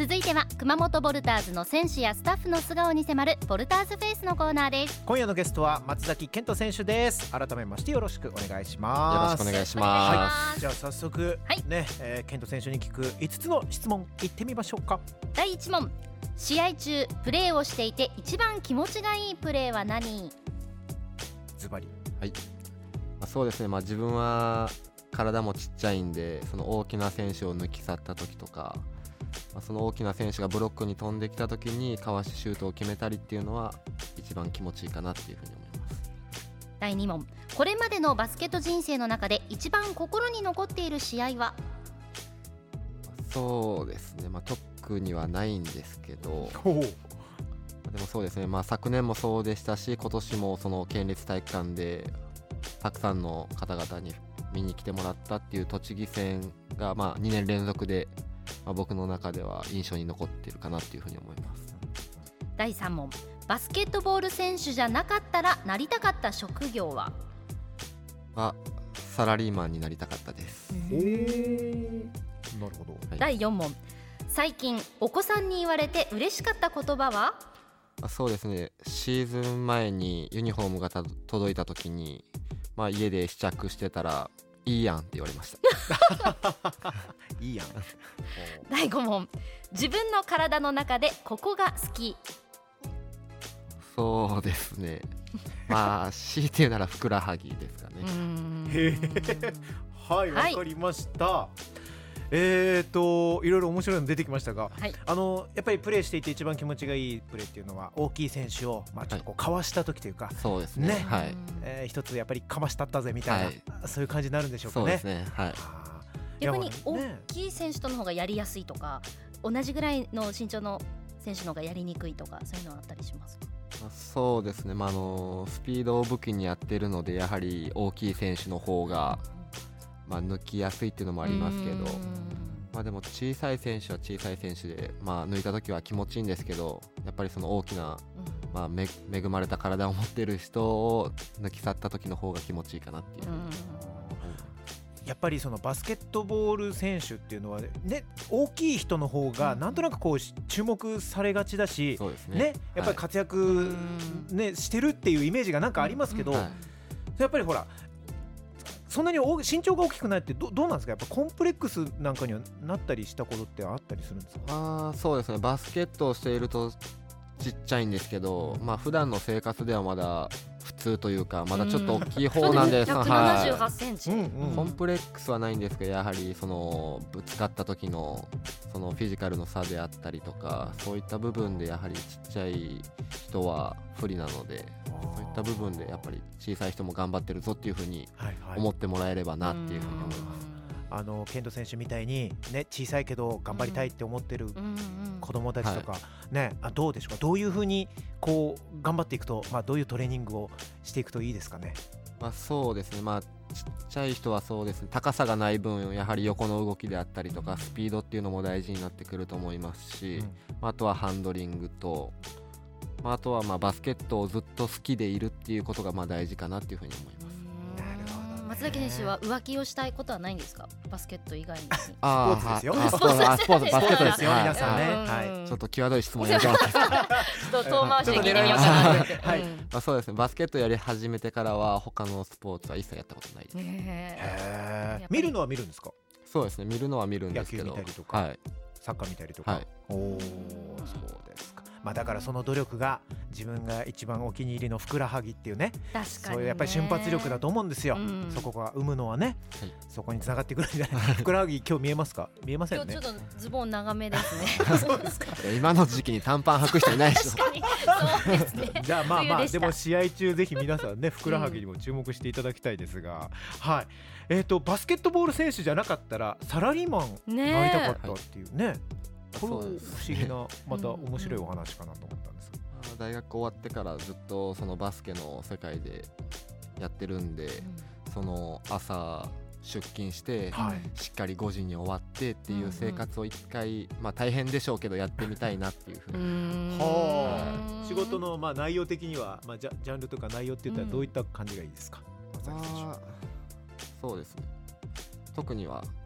続いては熊本ボルターズの選手やスタッフの素顔に迫るボルターズフェイスのコーナーです。 今夜のゲストは松崎健人選手です。改めましてよろしくお願いします。 よろしくお願いします。 はい、じゃあ早速、 はいね、健人選手に聞く5つの質問いってみましょうか。 第1問、試合中プレーをしていて一番気持ちがいいプレーは何？ ズバリ。 はい、そうですね、自分は体もちっちゃいんで、その大きな選手を抜き去った時とか、その大きな選手がブロックに飛んできた時にかわしシュートを決めたりっていうのは一番気持ちいいかなっていうふうに思います。 第2問、これまでのバスケット人生の中で一番心に残っている試合は？ そうですね、特にはないんですけど、でもそうですね、昨年もそうでしたし、今年もその県立体育館でたくさんの方々に見に来てもらったっていう栃木戦が2年連続で、僕の中では印象に残っているかなっていうふうに思います。 第3問、バスケットボール選手じゃなかったらなりたかった職業は？ サラリーマンになりたかったです。 なるほど。 はい、 第4問、最近お子さんに言われて嬉しかった言葉は？ そうですね、シーズン前にユニフォームが届いた時に、家で試着してたらいいやんって言われましたいいやん第5問、自分の体の中でここが好き？ そうですね、強いて言うならふくらはぎですかね。 はい、わかりました。いろいろ面白いの出てきましたが、 はい、 やっぱりプレーしていて一番気持ちがいいプレーっていうのは大きい選手を、ちょっとかわした時というか、 そうですね、はい、 一つやっぱりかましたったぜみたいな、そういう感じになるんでしょうかね。 そうですね、はい、 逆に大きい選手との方がやりやすいとか、同じぐらいの身長の選手の方がやりにくいとか、そういうのはあったりしますか？ そうですね、スピードを武器にやってるので、やはり大きい選手の方が抜きやすいっていうのもありますけど、でも小さい選手は小さい選手で、抜いた時は気持ちいいんですけど、やっぱりその大きな、恵まれた体を持ってる人を抜き去った時の方が気持ちいいかなっていう。 やっぱりそのバスケットボール選手っていうのはね、大きい人の方がなんとなくこう注目されがちだし、 そうですね、 やっぱり活躍、してるっていうイメージがなんかありますけど、やっぱりほらそんなに身長が大きくないって どうなんですか？やっぱコンプレックスなんかにはなったりしたことってあったりするんですか？ そうですね、バスケットをしているとちっちゃいんですけど、普段の生活ではまだ普通というか、まだちょっと大きい方なんです。 178センチ、 コンプレックスはないんですけど、やはりそのぶつかった時のそのフィジカルの差であったりとか、そういった部分でやはりちっちゃい人は不利なので、そういった部分でやっぱり小さい人も頑張ってるぞっていうふうに思ってもらえればなっていうふうに思います。 健人選手みたいに、小さいけど頑張りたいって思ってる子供たちとか、どうでしょうか？どういうふうにこう頑張っていくと、どういうトレーニングをしていくといいですかね？ そうですね、ちっちゃい人はそうですね、高さがない分やはり横の動きであったりとかスピードっていうのも大事になってくると思いますし、あとはハンドリングと、あとはバスケットをずっと好きでいるっていうことが大事かなっていうふうに思います。 松崎選手は浮気をしたいことはないんですか？バスケット以外に。 スポーツですよ。 スポーツバスケットですよ、 皆さんね。 ちょっと際どい質問やってます。 ちょっと遠回しで聞いてみようかな。そうですね、バスケットやり始めてからは他のスポーツは一切やったことないです。 見るのは見るんですか？ そうですね、見るのは見るんですけど、 野球見たりとか、サッカー見たりとか。そうですか。だからその努力が自分が一番お気に入りのふくらはぎっていうね、そういうやっぱり瞬発力だと思うんですよ。そこが生むのはね、そこに繋がってくるんじゃない？ふくらはぎ今日見えますか？見えませんね。 今日ちょっとズボン長めですね。 そうですか。 今の時期に短パン履く人いないでしょ。 確かにそうですね。 じゃあでも試合中ぜひ皆さんね、ふくらはぎにも注目していただきたいですが、はい。バスケットボール選手じゃなかったらサラリーマンになりたかったっていうね。これ不思議なまた面白いお話かなと思ったんです。 大学終わってからずっとそのバスケの世界でやってるんで、その朝出勤して、しっかり5時に終わってっていう生活を一回、大変でしょうけどやってみたいなっていうふうに。 仕事の内容的には、ジャンルとか内容って言ったらどういった感じがいいですか？ そうですね、特には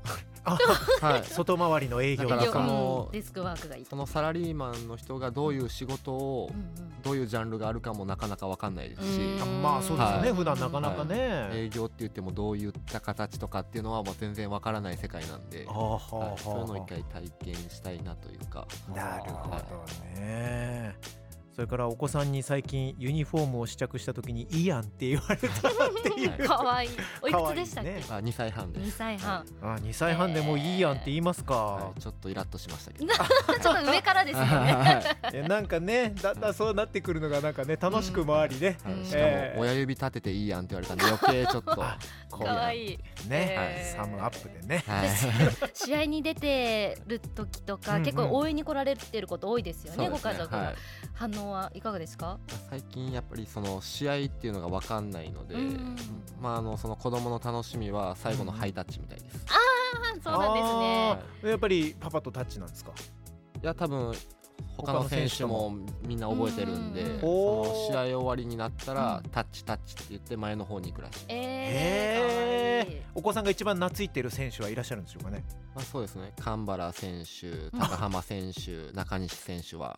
はい、 外回りの営業だからデスクワークがいい。 そのサラリーマンの人がどういう仕事を、どういうジャンルがあるかもなかなか分かんないですし、 まあそうですよね、普段なかなかね、 営業って言ってもどういった形とかっていうのはもう全然分からない世界なんで、そういうのを一回体験したいなというか。 なるほどね。それからお子さんに最近ユニフォームを試着した時にいいやんって言われたっていうかわいい。おいくつでしたっけ？ 2歳半です。 2歳半。 2歳半でもういいやんって言いますか。 ちょっとイラッとしましたけど。 ちょっと上からですよね。 なんかね、だんだんそうなってくるのがなんかね、楽しくもありね。 しかも親指立てていいやんって言われたんで余計ちょっとかわいいね、サムアップでね。 試合に出てる時とか結構応援に来られてること多いですよね、ご家族が。反応はいかがですか？ 最近やっぱりその試合っていうのが分かんないので、その子供の楽しみは最後のハイタッチみたいです。 そうなんですね。 やっぱりパパとタッチなんですか？ いや多分他の選手もみんな覚えてるんで、その試合終わりになったらタッチタッチって言って前の方に行くらしい。 お子さんが一番懐いてる選手はいらっしゃるんでしょうかね？ そうですね、神原選手、高浜選手、中西選手は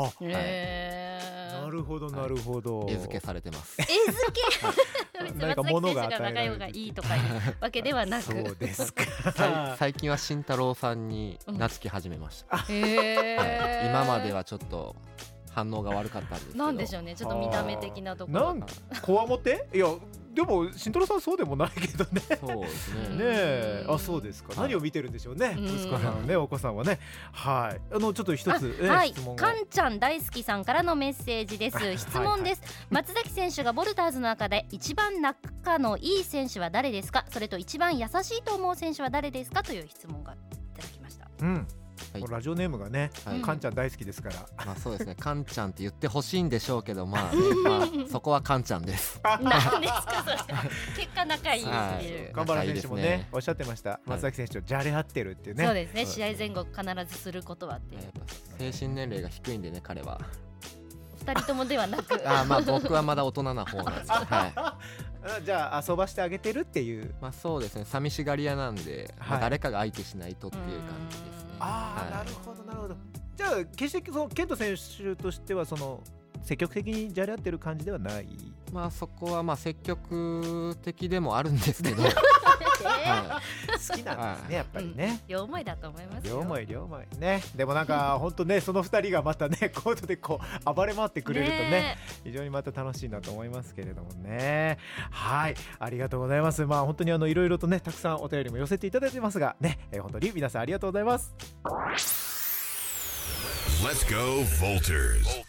なるほどなるほど、 餌付けされてます。 餌付け何か物が与えられる、仲良がいいとかいうわけではなく。 そうですか。 最近は慎太郎さんに懐き始めました。今まではちょっと反応が悪かったんですけど。 なんでしょうね、ちょっと見た目的なところ。 こわもて？いやでも慎太郎さんそうでもないけどね。 そうですね。 ねえ、そうですか。何を見てるんでしょうね、息子さんね、お子さんはね。はい。ちょっと一つ質問が。 かんちゃん大好きさんからのメッセージです。質問です。松崎選手がボルターズの中で一番仲のいい選手は誰ですか？それと一番優しいと思う選手は誰ですか？という質問がいただきました。 ラジオネームがね、かんちゃん大好きですから。 そうですね、かんちゃんって言ってほしいんでしょうけど、そこはかんちゃんです。 何ですかそれ。結果仲いいっていう。 神原選手もねおっしゃってました。松崎選手とじゃれ合ってるっていうね。 そうですね、試合前後必ずすることはっていう。 精神年齢が低いんでね、彼は。 2人ともではなく。 僕はまだ大人な方なんです。 じゃあ遊ばしてあげてるっていう。 そうですね、寂しがり屋なんで、誰かが相手しないとっていう感じですね。 なるほどなるほど。じゃあ決してそのケント選手としてはその積極的にじゃれ合ってる感じではない。 そこは積極的でもあるんですけど、 好きなんですね、やっぱりね。 両思いだと思いますよ。 両思いね。でもなんか本当ね、その2人がまたねコートでこう暴れ回ってくれるとね、非常にまた楽しいなと思いますけれどもね。はい、ありがとうございます。本当にいろいろとねたくさんお便りも寄せていただいてますがね、本当に皆さんありがとうございます。Let's go Volters.